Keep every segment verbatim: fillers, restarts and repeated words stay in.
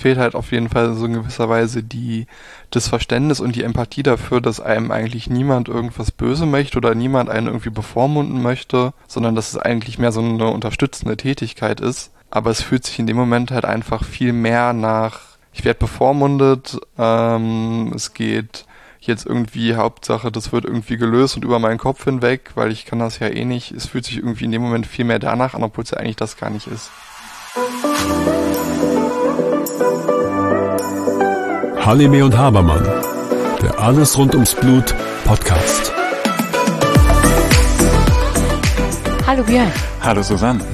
fehlt halt auf jeden Fall so in gewisser Weise die, das Verständnis und die Empathie dafür, dass einem eigentlich niemand irgendwas böse möchte oder niemand einen irgendwie bevormunden möchte, sondern dass es eigentlich mehr so eine unterstützende Tätigkeit ist. Aber es fühlt sich in dem Moment halt einfach viel mehr nach, ich werde bevormundet, ähm, es geht jetzt irgendwie, Hauptsache, das wird irgendwie gelöst und über meinen Kopf hinweg, weil ich kann das ja eh nicht. Es fühlt sich irgendwie in dem Moment viel mehr danach an, obwohl es ja eigentlich das gar nicht ist. Halime und Habermann, der Alles rund ums Blut Podcast. Hallo Björn. Hallo Susanne.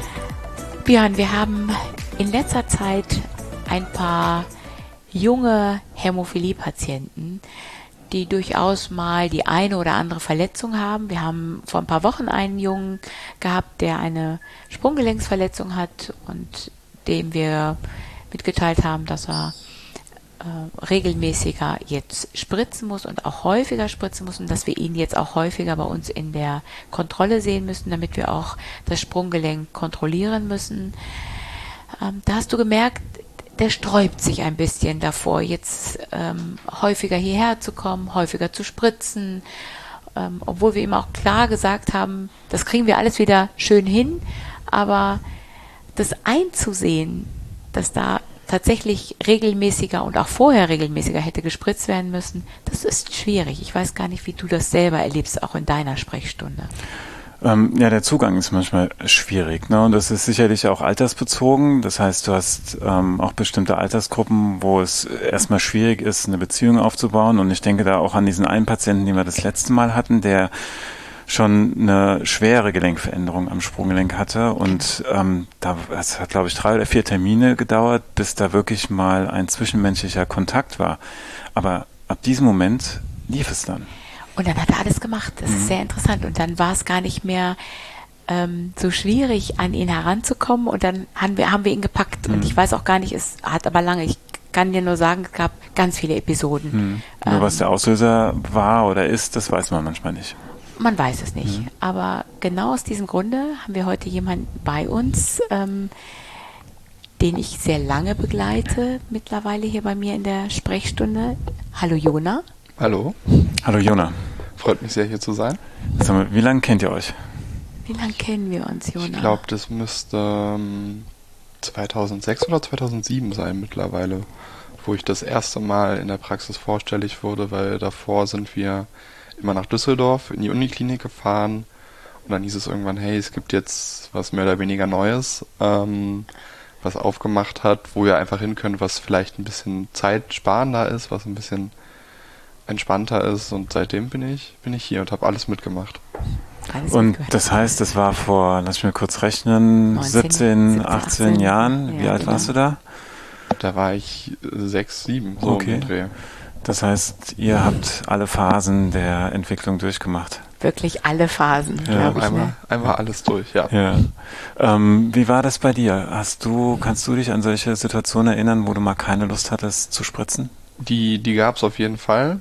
Björn, wir haben in letzter Zeit ein paar junge Hämophilie-Patienten, die durchaus mal die eine oder andere Verletzung haben. Wir haben vor ein paar Wochen einen Jungen gehabt, der eine Sprunggelenksverletzung hat und dem wir mitgeteilt haben, dass er äh, regelmäßiger jetzt spritzen muss und auch häufiger spritzen muss und dass wir ihn jetzt auch häufiger bei uns in der Kontrolle sehen müssen, damit wir auch das Sprunggelenk kontrollieren müssen. Ähm, da hast du gemerkt, der sträubt sich ein bisschen davor, jetzt ähm, häufiger hierher zu kommen, häufiger zu spritzen, ähm, obwohl wir ihm auch klar gesagt haben, das kriegen wir alles wieder schön hin, aber das einzusehen, dass da tatsächlich regelmäßiger und auch vorher regelmäßiger hätte gespritzt werden müssen, das ist schwierig. Ich weiß gar nicht, wie du das selber erlebst, auch in deiner Sprechstunde. Ähm, ja, der Zugang ist manchmal schwierig, ne? Und das ist sicherlich auch altersbezogen. Das heißt, du hast ähm, auch bestimmte Altersgruppen, wo es erstmal schwierig ist, eine Beziehung aufzubauen. Und ich denke da auch an diesen einen Patienten, den wir das letzte Mal hatten, der schon eine schwere Gelenkveränderung am Sprunggelenk hatte. Und ähm, da es hat, glaube ich, drei oder vier Termine gedauert, bis da wirklich mal ein zwischenmenschlicher Kontakt war. Aber ab diesem Moment lief es dann. Und dann hat er alles gemacht. Das mhm. ist sehr interessant. Und dann war es gar nicht mehr ähm, so schwierig, an ihn heranzukommen. Und dann haben wir, haben wir ihn gepackt. Mhm. Und ich weiß auch gar nicht, es hat aber lange, ich kann dir nur sagen, es gab ganz viele Episoden. Mhm. Nur ähm, was der Auslöser war oder ist, das weiß man manchmal nicht. Man weiß es nicht. Mhm. Aber genau aus diesem Grunde haben wir heute jemanden bei uns, ähm, den ich sehr lange begleite, mittlerweile hier bei mir in der Sprechstunde. Hallo Jona. Hallo. Hallo Jona. Freut mich sehr, hier zu sein. Sag mal, wie lange kennt ihr euch? Wie lange kennen wir uns, Jona? Ich glaube, das müsste ähm, zweitausendsechs oder zweitausendsieben sein mittlerweile, wo ich das erste Mal in der Praxis vorstellig wurde, weil davor sind wir immer nach Düsseldorf in die Uniklinik gefahren und dann hieß es irgendwann, hey, es gibt jetzt was mehr oder weniger Neues, ähm, was aufgemacht hat, wo ihr einfach hin könnt, was vielleicht ein bisschen zeitsparender ist, was ein bisschen entspannter ist, und seitdem bin ich bin ich hier und habe alles mitgemacht. Alles und mitgemacht. Das heißt, das war vor, lass mich mal kurz rechnen, neunzehn, siebzehn, achtzehn Jahren. Ja, Wie alt genau. warst du da? Da war ich sechs, sieben, so Okay. um den Dreh. Das heißt, ihr habt alle Phasen der Entwicklung durchgemacht. Wirklich alle Phasen, Ja, glaube ich. Einmal, Ne? einmal alles durch, ja. Ja. Ähm, wie war das bei dir? Hast du, kannst du dich an solche Situationen erinnern, wo du mal keine Lust hattest zu spritzen? Die, die gab es auf jeden Fall.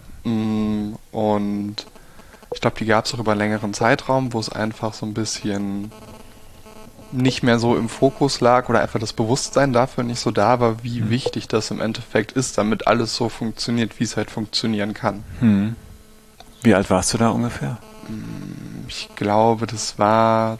Und ich glaube, die gab es auch über einen längeren Zeitraum, wo es einfach so ein bisschen nicht mehr so im Fokus lag oder einfach das Bewusstsein dafür nicht so da war, wie hm. wichtig das im Endeffekt ist, damit alles so funktioniert, wie es halt funktionieren kann. Hm. Wie alt warst du da ungefähr? Ich glaube, das war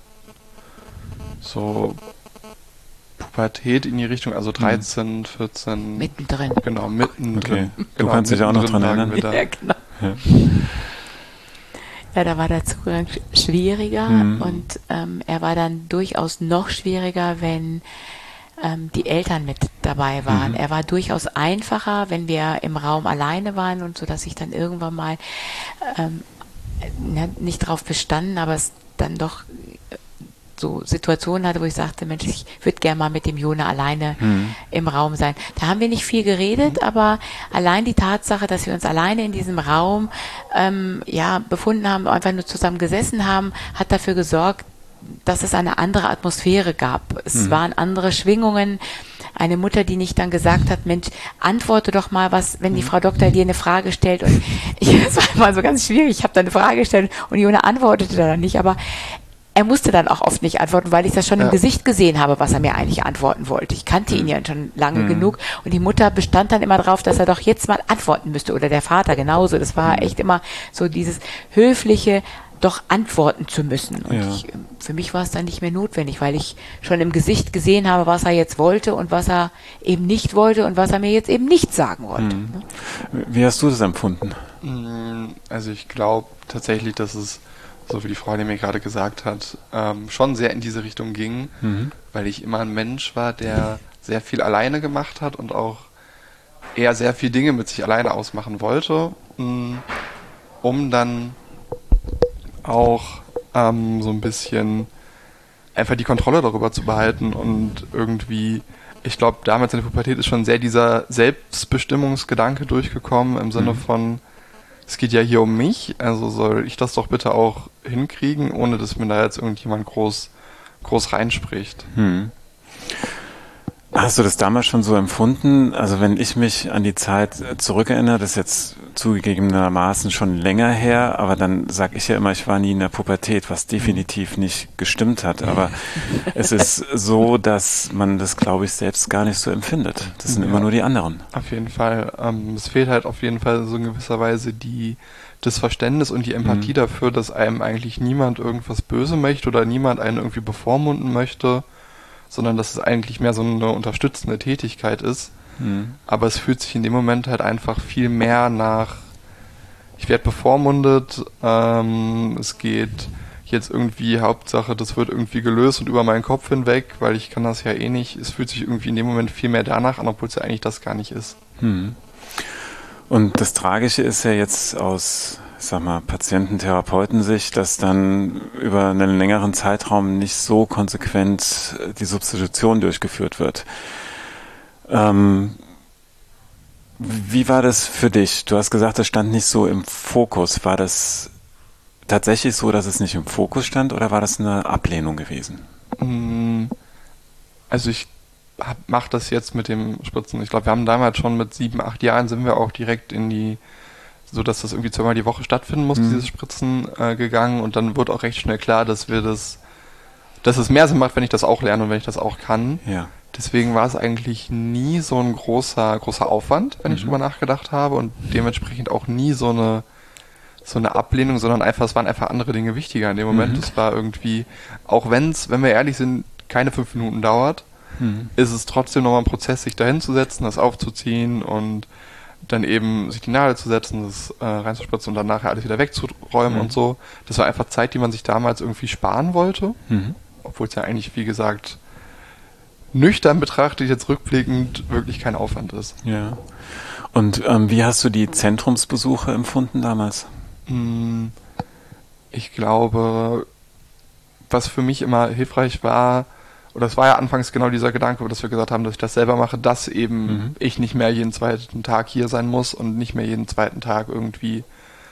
so Pubertät in die Richtung, also dreizehn, vierzehn. Mittendrin. Genau, mittendrin. Okay. Du Genau, kannst dich auch noch dran erinnern. Ja, genau. Ja. Ja, da war der Zugang schwieriger Mhm. und ähm, er war dann durchaus noch schwieriger, wenn ähm, die Eltern mit dabei waren. Mhm. Er war durchaus einfacher, wenn wir im Raum alleine waren und so, dass ich dann irgendwann mal ähm, ne, nicht drauf bestanden, aber es dann doch äh, so Situationen hatte, wo ich sagte, Mensch, ich würde gerne mal mit dem Jona alleine Mhm. im Raum sein. Da haben wir nicht viel geredet, aber allein die Tatsache, dass wir uns alleine in diesem Raum ähm, ja, befunden haben, einfach nur zusammen gesessen haben, hat dafür gesorgt, dass es eine andere Atmosphäre gab. Es Mhm. waren andere Schwingungen. Eine Mutter, die nicht dann gesagt hat, Mensch, antworte doch mal was, wenn die Frau Doktor dir eine Frage stellt. Und ich, es war immer so ganz schwierig. Ich habe da eine Frage gestellt und Jona antwortete da nicht, aber er musste dann auch oft nicht antworten, weil ich das schon ja. im Gesicht gesehen habe, was er mir eigentlich antworten wollte. Ich kannte ihn ja schon lange Mhm. genug und die Mutter bestand dann immer drauf, dass er doch jetzt mal antworten müsste oder der Vater genauso. Das war echt immer so dieses höfliche, doch antworten zu müssen. Und Ja. ich, für mich war es dann nicht mehr notwendig, weil ich schon im Gesicht gesehen habe, was er jetzt wollte und was er eben nicht wollte und was er mir jetzt eben nicht sagen wollte. Mhm. Ne? Wie hast du das empfunden? Also ich glaube tatsächlich, dass es, so wie die Frau, die mir gerade gesagt hat, ähm, schon sehr in diese Richtung ging, Mhm. weil ich immer ein Mensch war, der sehr viel alleine gemacht hat und auch eher sehr viel Dinge mit sich alleine ausmachen wollte, mh, um dann auch ähm, so ein bisschen einfach die Kontrolle darüber zu behalten und irgendwie, ich glaube, damals in der Pubertät ist schon sehr dieser Selbstbestimmungsgedanke durchgekommen im Sinne Mhm. von, es geht ja hier um mich, also soll ich das doch bitte auch hinkriegen, ohne dass mir da jetzt irgendjemand groß, groß reinspricht. Hm. Hast du das damals schon so empfunden? Also wenn ich mich an die Zeit äh, zurückerinnere, das ist jetzt zugegebenermaßen schon länger her, aber dann sage ich ja immer, ich war nie in der Pubertät, was definitiv nicht gestimmt hat. Aber es ist so, dass man das, glaube ich, selbst gar nicht so empfindet. Das sind Ja. immer nur die anderen. Auf jeden Fall. Ähm, es fehlt halt auf jeden Fall so in gewisser Weise die, das Verständnis und die Empathie Mhm. dafür, dass einem eigentlich niemand irgendwas böse möchte oder niemand einen irgendwie bevormunden möchte, sondern dass es eigentlich mehr so eine unterstützende Tätigkeit ist. Hm. Aber es fühlt sich in dem Moment halt einfach viel mehr nach, ich werde bevormundet, ähm, es geht jetzt irgendwie, Hauptsache, das wird irgendwie gelöst und über meinen Kopf hinweg, weil ich kann das ja eh nicht. Es fühlt sich irgendwie in dem Moment viel mehr danach an, obwohl es ja eigentlich das gar nicht ist. Hm. Und das Tragische ist ja jetzt aus, ich sag mal, Patiententherapeuten-Sicht, dass dann über einen längeren Zeitraum nicht so konsequent die Substitution durchgeführt wird. Ähm, wie war das für dich? Du hast gesagt, das stand nicht so im Fokus. War das tatsächlich so, dass es nicht im Fokus stand, oder war das eine Ablehnung gewesen? Mm, Also ich mache das jetzt mit dem Spritzen. Ich glaube, wir haben damals schon mit sieben, acht Jahren sind wir auch direkt in die, so dass das irgendwie zweimal die Woche stattfinden muss, Mhm. dieses Spritzen äh, gegangen, und dann wird auch recht schnell klar, dass wir das, dass es mehr Sinn macht, wenn ich das auch lerne und wenn ich das auch kann. Ja. Deswegen war es eigentlich nie so ein großer, großer Aufwand, wenn ich Mhm. drüber nachgedacht habe, und dementsprechend auch nie so eine, so eine Ablehnung, sondern einfach, es waren einfach andere Dinge wichtiger in dem Moment. Mhm. Es war irgendwie, auch wenn es, wenn wir ehrlich sind, keine fünf Minuten dauert, Mhm. ist es trotzdem nochmal ein Prozess, sich dahin zu setzen, das aufzuziehen und dann eben sich die Nadel zu setzen, das äh, reinzuspritzen und dann nachher alles wieder wegzuräumen Mhm. und so. Das war einfach Zeit, die man sich damals irgendwie sparen wollte, Mhm. obwohl es ja eigentlich, wie gesagt, nüchtern betrachtet, jetzt rückblickend, wirklich kein Aufwand ist. Ja. Und ähm, wie hast du die Zentrumsbesuche empfunden damals? Mm, Ich glaube, was für mich immer hilfreich war, oder es war ja anfangs genau dieser Gedanke, dass wir gesagt haben, dass ich das selber mache, dass eben Mhm. ich nicht mehr jeden zweiten Tag hier sein muss und nicht mehr jeden zweiten Tag irgendwie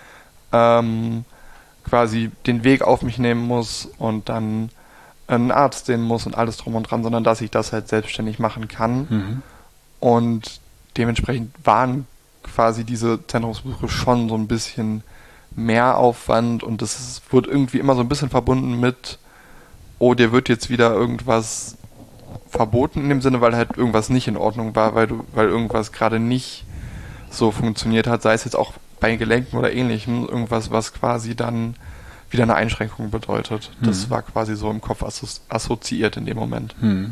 ähm, quasi den Weg auf mich nehmen muss und dann einen Arzt sehen muss und alles drum und dran, sondern dass ich das halt selbstständig machen kann. Mhm. Und dementsprechend waren quasi diese Zentrumsbesuche schon so ein bisschen mehr Aufwand, und das ist, wird irgendwie immer so ein bisschen verbunden mit, oh, dir wird jetzt wieder irgendwas verboten in dem Sinne, weil halt irgendwas nicht in Ordnung war, weil du, weil irgendwas gerade nicht so funktioniert hat, sei es jetzt auch bei Gelenken oder ähnlichem, irgendwas, was quasi dann wieder eine Einschränkung bedeutet. Das Mhm. war quasi so im Kopf assozi- assoziiert in dem Moment. Mhm.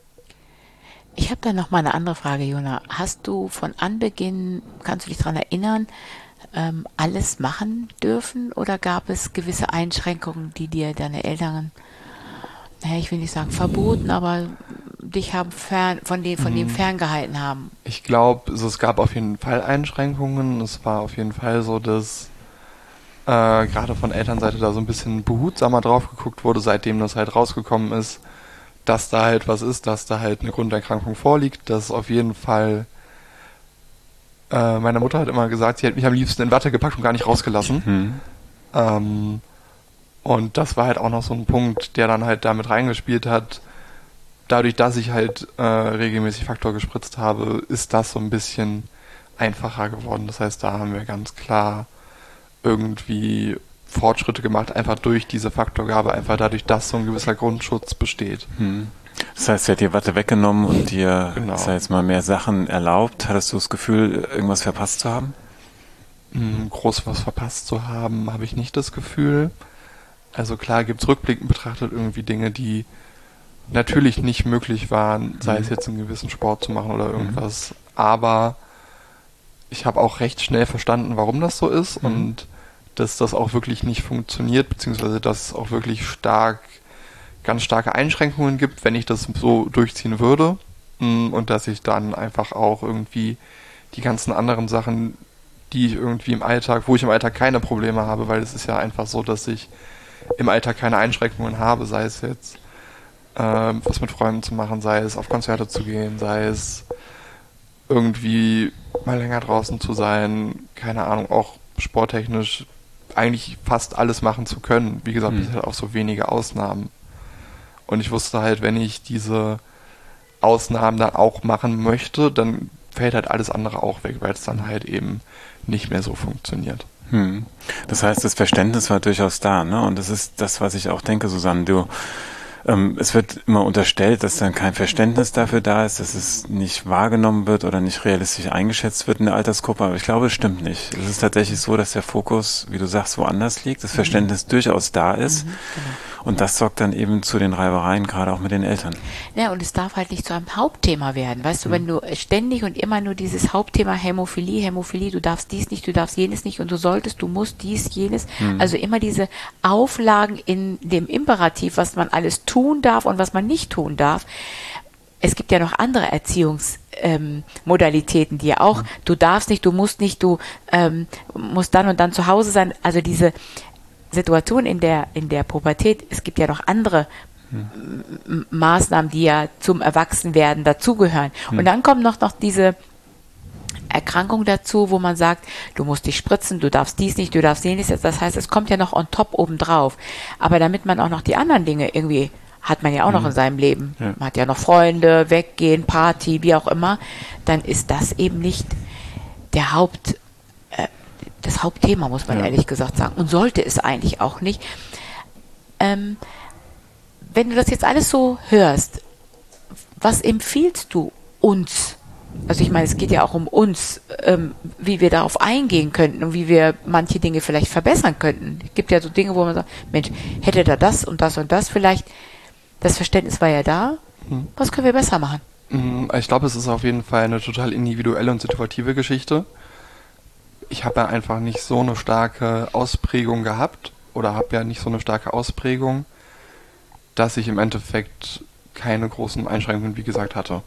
Ich habe da noch mal eine andere Frage, Jona. Hast du von Anbeginn, kannst du dich daran erinnern, ähm, alles machen dürfen, oder gab es gewisse Einschränkungen, die dir deine Eltern, naja, ich will nicht sagen verboten, aber dich haben fern, von dem, von dem ferngehalten haben? Ich glaube, also es gab auf jeden Fall Einschränkungen. Es war auf jeden Fall so, dass äh, gerade von Elternseite da so ein bisschen behutsamer drauf geguckt wurde, seitdem das halt rausgekommen ist, dass da halt was ist, dass da halt eine Grunderkrankung vorliegt, dass auf jeden Fall äh, meine Mutter hat immer gesagt, sie hätte mich am liebsten in Watte gepackt und gar nicht rausgelassen. Mhm. Ähm, und das war halt auch noch so ein Punkt, der dann halt damit reingespielt hat. Dadurch, dass ich halt äh, regelmäßig Faktor gespritzt habe, ist das so ein bisschen einfacher geworden. Das heißt, da haben wir ganz klar irgendwie Fortschritte gemacht, einfach durch diese Faktorgabe, einfach dadurch, dass so ein gewisser Grundschutz besteht. Hm. Das heißt, sie hat dir Watte weggenommen und dir, Genau. ich sag jetzt mal, mehr Sachen erlaubt. Hattest du das Gefühl, irgendwas verpasst zu haben? Hm, groß was verpasst zu haben, habe ich nicht das Gefühl. Also klar gibt es rückblickend betrachtet irgendwie Dinge, die natürlich nicht möglich waren, sei es jetzt einen gewissen Sport zu machen oder irgendwas, aber ich habe auch recht schnell verstanden, warum das so ist, mhm. und dass das auch wirklich nicht funktioniert, beziehungsweise dass es auch wirklich stark, ganz starke Einschränkungen gibt, wenn ich das so durchziehen würde, und dass ich dann einfach auch irgendwie die ganzen anderen Sachen, die ich irgendwie im Alltag, wo ich im Alltag keine Probleme habe, weil es ist ja einfach so, dass ich im Alltag keine Einschränkungen habe, sei es jetzt ähm, was mit Freunden zu machen, sei es auf Konzerte zu gehen, sei es irgendwie mal länger draußen zu sein, keine Ahnung, auch sporttechnisch eigentlich fast alles machen zu können. Wie gesagt, mhm. bisher auch so wenige Ausnahmen. Und ich wusste halt, wenn ich diese Ausnahmen dann auch machen möchte, dann fällt halt alles andere auch weg, weil es dann halt eben nicht mehr so funktioniert. Hm. Das heißt, das Verständnis war durchaus da, ne? Und das ist das, was ich auch denke, Susanne, du Ähm, es wird immer unterstellt, dass dann kein Verständnis dafür da ist, dass es nicht wahrgenommen wird oder nicht realistisch eingeschätzt wird in der Altersgruppe, aber ich glaube, es stimmt nicht. Es ist tatsächlich so, dass der Fokus, wie du sagst, woanders liegt, das Verständnis mhm. durchaus da ist, mhm, genau. Und das sorgt dann eben zu den Reibereien, gerade auch mit den Eltern. Ja, und es darf halt nicht zu einem Hauptthema werden, weißt du, mhm. wenn du ständig und immer nur dieses Hauptthema Hämophilie, Hämophilie, du darfst dies nicht, du darfst jenes nicht und du solltest, du musst dies, jenes, mhm. also immer diese Auflagen in dem Imperativ, was man alles tun darf und was man nicht tun darf. Es gibt ja noch andere Erziehungsmodalitäten, ähm, die ja auch, mhm. du darfst nicht, du musst nicht, du ähm, musst dann und dann zu Hause sein. Also diese Situation in der in der Pubertät, es gibt ja noch andere mhm. Maßnahmen, die ja zum Erwachsenwerden dazugehören. Mhm. Und dann kommt noch, noch diese Erkrankung dazu, wo man sagt, du musst dich spritzen, du darfst dies nicht, du darfst jenes. Das heißt, es kommt ja noch on top obendrauf. Aber damit man auch noch die anderen Dinge irgendwie, hat man ja auch mhm. noch in seinem Leben. Ja. Man hat ja noch Freunde, weggehen, Party, wie auch immer. Dann ist das eben nicht der Haupt, äh, das Hauptthema, muss man ja. ehrlich gesagt sagen. Und sollte es eigentlich auch nicht. Ähm, wenn du das jetzt alles so hörst, was empfiehlst du uns? Also ich meine, es geht ja auch um uns, ähm, wie wir darauf eingehen könnten und wie wir manche Dinge vielleicht verbessern könnten. Es gibt ja so Dinge, wo man sagt, Mensch, hätte da das und das und das vielleicht, das Verständnis war ja da, hm. was können wir besser machen? Ich glaube, es ist auf jeden Fall eine total individuelle und situative Geschichte. Ich habe ja einfach nicht so eine starke Ausprägung gehabt oder habe ja nicht so eine starke Ausprägung, dass ich im Endeffekt keine großen Einschränkungen, wie gesagt, hatte.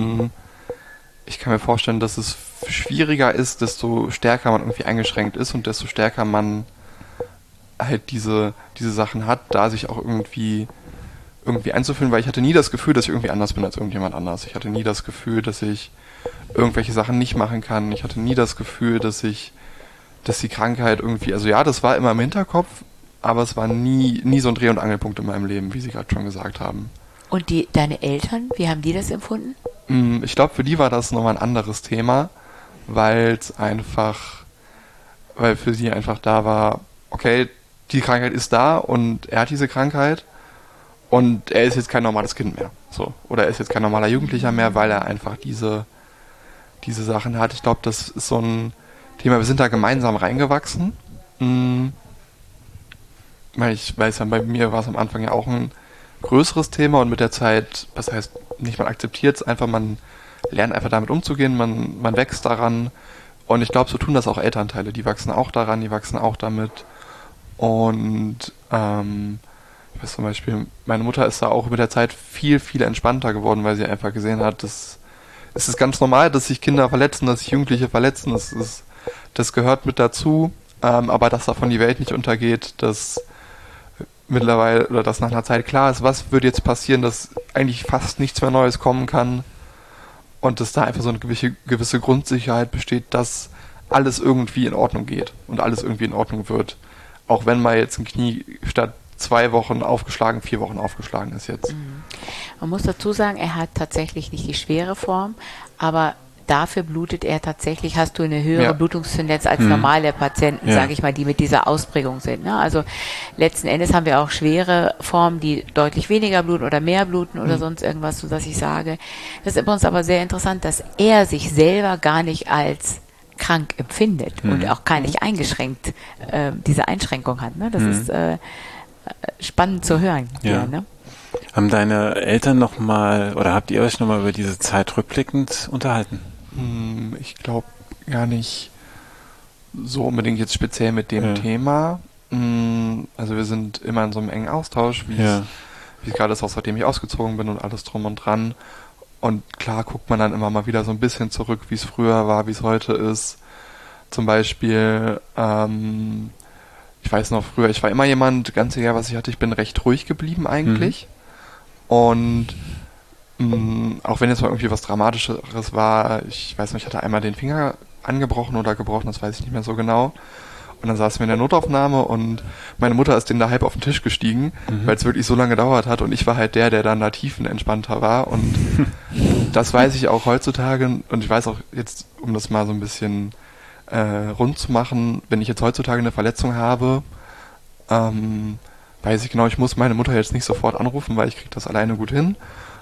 Ich kann mir vorstellen, dass es schwieriger ist, desto stärker man irgendwie eingeschränkt ist und desto stärker man halt diese, diese Sachen hat, da sich auch irgendwie irgendwie einzufühlen, weil ich hatte nie das Gefühl, dass ich irgendwie anders bin als irgendjemand anders. Ich hatte nie das Gefühl, dass ich irgendwelche Sachen nicht machen kann. Ich hatte nie das Gefühl, dass ich, dass die Krankheit irgendwie, also ja, das war immer im Hinterkopf, aber es war nie, nie so ein Dreh- und Angelpunkt in meinem Leben, wie Sie gerade schon gesagt haben. Und die, deine Eltern, wie haben die das empfunden? Ich glaube, für die war das nochmal ein anderes Thema, weil es einfach, weil für sie einfach da war, okay, die Krankheit ist da und er hat diese Krankheit und er ist jetzt kein normales Kind mehr. So. Oder er ist jetzt kein normaler Jugendlicher mehr, weil er einfach diese, diese Sachen hat. Ich glaube, das ist so ein Thema, wir sind da gemeinsam reingewachsen. Ich weiß ja, bei mir war es am Anfang ja auch ein größeres Thema und mit der Zeit, was heißt, nicht man akzeptiert es einfach, man lernt einfach damit umzugehen, man, man wächst daran und ich glaube, so tun das auch Elternteile, die wachsen auch daran, die wachsen auch damit und ähm, ich weiß zum Beispiel, meine Mutter ist da auch mit der Zeit viel, viel entspannter geworden, weil sie einfach gesehen hat, dass es ist ganz normal, dass sich Kinder verletzen, dass sich Jugendliche verletzen, das, ist, das gehört mit dazu, ähm, aber dass davon die Welt nicht untergeht, dass mittlerweile, oder dass nach einer Zeit klar ist, was würde jetzt passieren, dass eigentlich fast nichts mehr Neues kommen kann und dass da einfach so eine gewisse, gewisse Grundsicherheit besteht, dass alles irgendwie in Ordnung geht und alles irgendwie in Ordnung wird. Auch wenn mal jetzt ein Knie statt zwei Wochen aufgeschlagen, vier Wochen aufgeschlagen ist jetzt. Man muss dazu sagen, er hat tatsächlich nicht die schwere Form, aber dafür blutet er tatsächlich, hast du eine höhere Ja. Blutungstendenz als Mhm. normale Patienten, Ja. sage ich mal, die mit dieser Ausprägung sind. Ne? Also letzten Endes haben wir auch schwere Formen, die deutlich weniger bluten oder mehr bluten oder Mhm. sonst irgendwas, sodass ich sage, das ist bei uns aber sehr interessant, dass er sich selber gar nicht als krank empfindet Mhm. und auch gar nicht eingeschränkt äh, diese Einschränkung hat. Ne? Das Mhm. ist äh, spannend zu hören. Ja. Ja, ne? Haben deine Eltern noch mal, oder habt ihr euch noch mal über diese Zeit rückblickend unterhalten? Hm, Ich glaube gar nicht so unbedingt jetzt speziell mit dem Ja. Thema. Hm, Also wir sind immer in so einem engen Austausch, wie Ja. es wie es gerade ist, auch seitdem ich ausgezogen bin und alles drum und dran. Und klar guckt man dann immer mal wieder so ein bisschen zurück, wie es früher war, wie es heute ist. Zum Beispiel, ähm, ich weiß noch früher, ich war immer jemand, ganz egal was ich hatte, ich bin recht ruhig geblieben eigentlich. Und mh, auch wenn jetzt mal irgendwie was Dramatischeres war, ich weiß nicht, ich hatte einmal den Finger angebrochen oder gebrochen, das weiß ich nicht mehr so genau. Und dann saßen wir in der Notaufnahme und meine Mutter ist denen da halb auf den Tisch gestiegen, Mhm. weil es wirklich so lange gedauert hat und ich war halt der, der dann da tiefenentspannter war und das weiß ich auch heutzutage und ich weiß auch jetzt, um das mal so ein bisschen äh, rund zu machen, wenn ich jetzt heutzutage eine Verletzung habe, ähm, weiß ich genau, ich muss meine Mutter jetzt nicht sofort anrufen, weil ich kriege das alleine gut hin.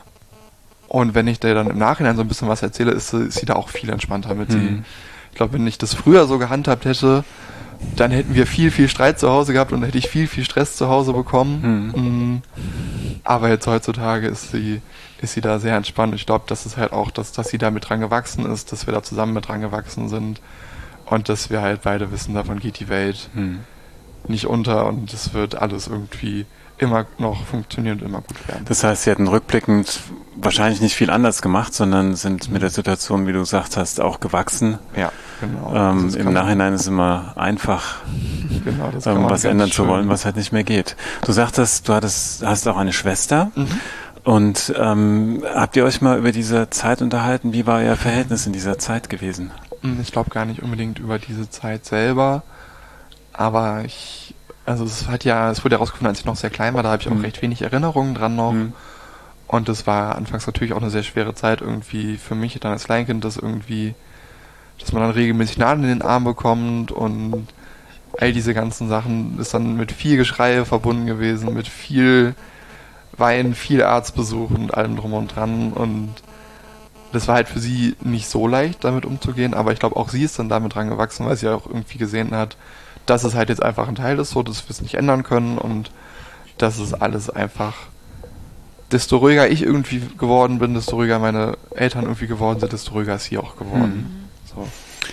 Und wenn ich dir dann im Nachhinein so ein bisschen was erzähle, ist, sie- ist sie da auch viel entspannter mit. Mhm. Sie, ich glaube, wenn ich das früher so gehandhabt hätte, dann hätten wir viel, viel Streit zu Hause gehabt und dann hätte ich viel, viel Stress zu Hause bekommen. Mhm. Aber jetzt heutzutage ist sie, ist sie da sehr entspannt. Ich glaube, das ist halt auch, dass, dass sie da mit dran gewachsen ist, dass wir da zusammen mit dran gewachsen sind und dass wir halt beide wissen, davon geht die Welt Hm. nicht unter und es wird alles irgendwie immer noch funktionieren und immer gut werden. Das heißt, sie hätten rückblickend wahrscheinlich nicht viel anders gemacht, sondern sind mit der Situation, wie du gesagt hast, auch gewachsen. Ja, genau. Ähm, Das Im kann- Nachhinein ist es immer einfach, genau, das kann ähm, man was ganz ändern zu schön- wollen, was halt nicht mehr geht. Du sagtest, du hattest, hast auch eine Schwester. Mhm. Und ähm, habt ihr euch mal über diese Zeit unterhalten? Wie war euer Verhältnis in dieser Zeit gewesen? Ich glaube gar nicht unbedingt über diese Zeit selber, aber ich, also es hat ja, es wurde herausgefunden, als ich noch sehr klein war, da habe ich auch Mhm. recht wenig Erinnerungen dran noch. Hm. Und das war anfangs natürlich auch eine sehr schwere Zeit irgendwie für mich dann als Kleinkind, dass irgendwie, dass man dann regelmäßig Nadeln in den Arm bekommt und all diese ganzen Sachen ist dann mit viel Geschrei verbunden gewesen, mit viel Weinen, viel Arztbesuch und allem drum und dran und das war halt für sie nicht so leicht, damit umzugehen, aber ich glaube auch sie ist dann damit dran gewachsen, weil sie auch irgendwie gesehen hat, dass es halt jetzt einfach ein Teil ist, so dass wir es nicht ändern können und dass es alles einfach, desto ruhiger ich irgendwie geworden bin, desto ruhiger meine Eltern irgendwie geworden sind, desto ruhiger ist sie auch geworden. So.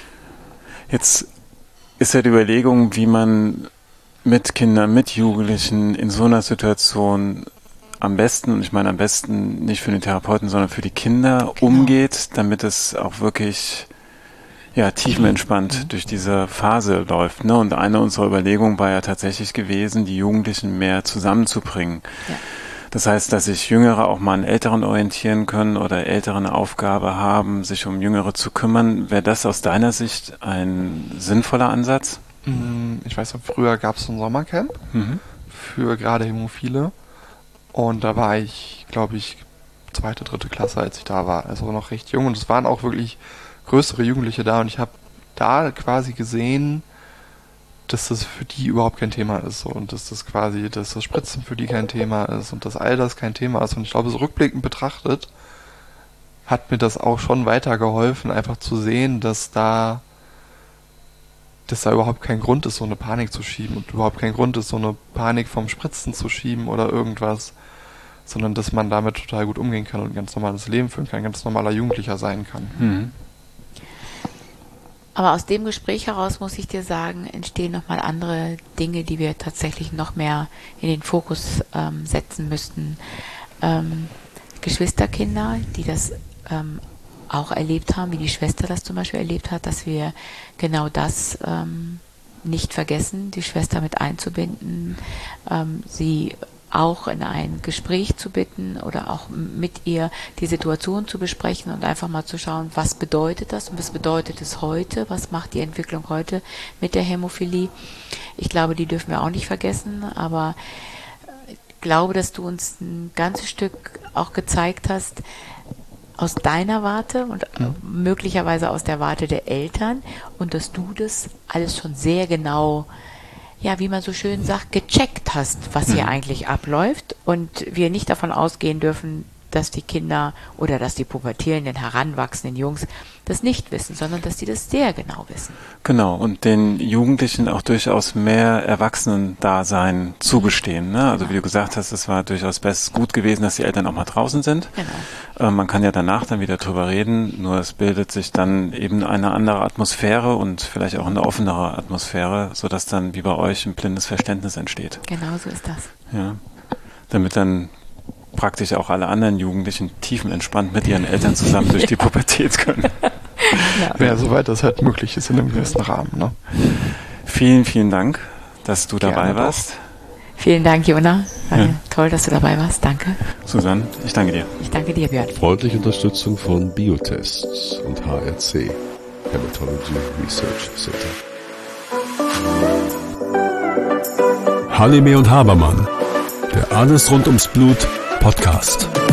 Jetzt ist ja die Überlegung, wie man mit Kindern, mit Jugendlichen in so einer Situation am besten, und ich meine am besten nicht für den Therapeuten, sondern für die Kinder umgeht, damit es auch wirklich ja, tiefenentspannt durch diese Phase läuft. Ne? Und eine unserer Überlegungen war ja tatsächlich gewesen, die Jugendlichen mehr zusammenzubringen. Ja. Das heißt, dass sich Jüngere auch mal an Älteren orientieren können oder Ältere eine Aufgabe haben, sich um Jüngere zu kümmern. Wäre das aus deiner Sicht ein sinnvoller Ansatz? Mm, Ich weiß noch, früher gab es so ein Sommercamp Mhm. für gerade Hämophile und da war ich, glaube ich, zweite, dritte Klasse, als ich da war, also noch recht jung und es waren auch wirklich größere Jugendliche da und ich habe da quasi gesehen, dass das für die überhaupt kein Thema ist so, und dass das quasi, dass das Spritzen für die kein Thema ist und dass all das kein Thema ist und ich glaube, so rückblickend betrachtet hat mir das auch schon weitergeholfen, einfach zu sehen, dass da dass da überhaupt kein Grund ist, so eine Panik zu schieben und überhaupt kein Grund ist, so eine Panik vom Spritzen zu schieben oder irgendwas, sondern dass man damit total gut umgehen kann und ein ganz normales Leben führen kann, ein ganz normaler Jugendlicher sein kann. Mhm. Aber aus dem Gespräch heraus, muss ich dir sagen, entstehen nochmal andere Dinge, die wir tatsächlich noch mehr in den Fokus ähm, setzen müssten. Ähm, Geschwisterkinder, die das ähm, auch erlebt haben, wie die Schwester das zum Beispiel erlebt hat, dass wir genau das ähm, nicht vergessen, die Schwester mit einzubinden, ähm, sie auch in ein Gespräch zu bitten oder auch mit ihr die Situation zu besprechen und einfach mal zu schauen, was bedeutet das und was bedeutet es heute, was macht die Entwicklung heute mit der Hämophilie. Ich glaube, die dürfen wir auch nicht vergessen, aber ich glaube, dass du uns ein ganzes Stück auch gezeigt hast, aus deiner Warte und Ja. möglicherweise aus der Warte der Eltern und dass du das alles schon sehr genau, ja, wie man so schön sagt, gecheckt hast, was hier Mhm. eigentlich abläuft und wir nicht davon ausgehen dürfen, dass die Kinder oder dass die pubertierenden, heranwachsenden Jungs das nicht wissen, sondern dass die das sehr genau wissen. Genau, und den Jugendlichen auch durchaus mehr Erwachsenen-Dasein zugestehen. Ne? Also wie du gesagt hast, es war durchaus best gut gewesen, dass die Eltern auch mal draußen sind. Genau. Äh, man kann ja danach dann wieder drüber reden, nur es bildet sich dann eben eine andere Atmosphäre und vielleicht auch eine offenere Atmosphäre, sodass dann wie bei euch ein blindes Verständnis entsteht. Genau so ist das. Ja, damit dann praktisch auch alle anderen Jugendlichen tiefenentspannt mit ihren Eltern zusammen durch die Pubertät können. Ja. Ja, soweit das halt möglich ist in einem gewissen Rahmen. Ne? Vielen, vielen Dank, dass du dabei Gerne doch. warst. Vielen Dank, Jona. War Ja. toll, dass du dabei warst. Danke. Susanne, ich danke dir. Ich danke dir, Björn. Freundliche Unterstützung von Biotests und H R C, Hematology Research Center. Halime und Habermann, der Alles rund ums Blut Podcast.